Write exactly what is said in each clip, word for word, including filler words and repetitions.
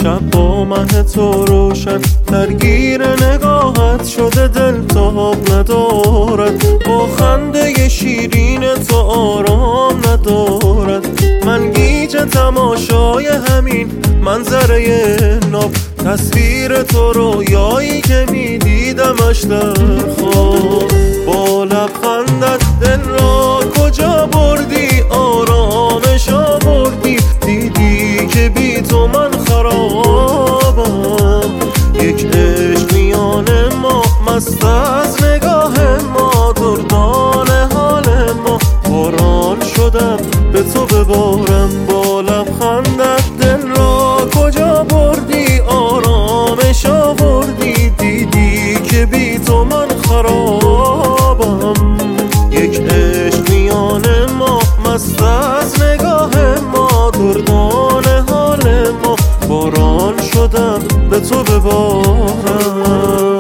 شب با مه تو روشن، درگیر نگاهت شده دل تاب ندارد. با خنده شیرین تو آرام ندارد. من گیج تماشای همین منظره ناب، تصویر تو رویایی که می دیدمش در خواب. با لبخندت دل را کجا بردی، آرامش آوردی، دیدی که بی تو من خرابم. یک عشق میان ما، مست از نگاه ما، دردان حال ما، باران شدم به تو ببارم. با لبخندت دل را کجا بردی، آرامش آوردی، دیدی که بی تو من خرابم. یک عشق میان ما، مست از نگاه ما، دردان حال ما، باران شدم به تو ببارم.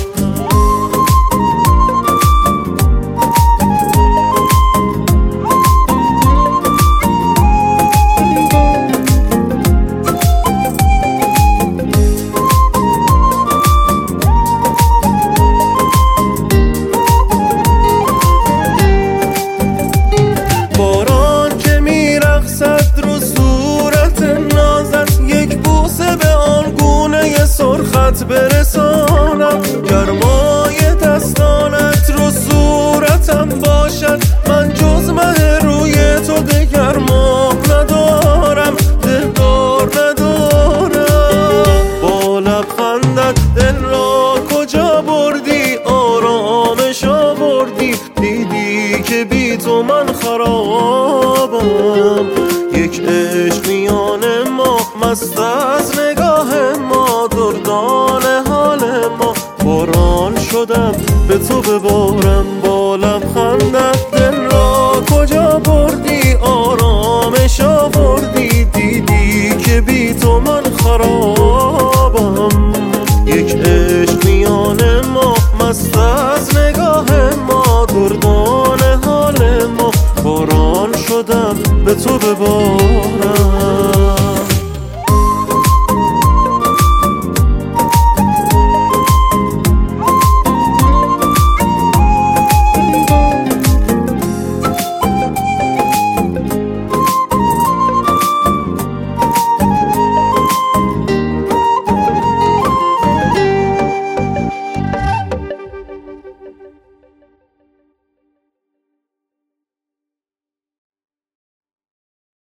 سرخت برسانم، گرمای دستانت رو صورتم باشد. من جز مه روی تو دگر ماه ندارم، دلدار ندارم. با لبخندت دل را کجا بردی، آرامش آوردی، دیدی که بی تو من خرابم. یک عشق میان ما، مست از نگاه ما، دردان حال ما، باران شدم به تو ببارم. با لبخندت دل را کجا بردی، آرامش آوردی، دیدی که بی تو من خرابم. یک عشق میان ما، مست از نگاه ما، دردان حال ما، باران شدم به تو ببارم.